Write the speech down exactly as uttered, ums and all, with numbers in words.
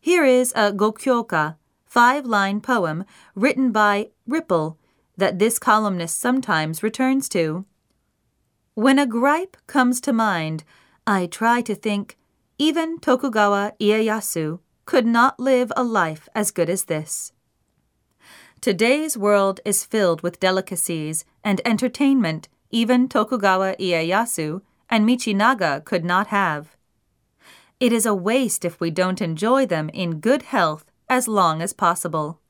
Here is a gokyoka, five-line poem written by Ripple that this columnist sometimes returns to. When a gripe comes to mind, I try to think, even Tokugawa Ieyasu could not live a life as good as this. Today's world is filled with delicacies and entertainment even Tokugawa Ieyasu and Michinaga could not have. It is a waste if we don't enjoy them in good health as long as possible.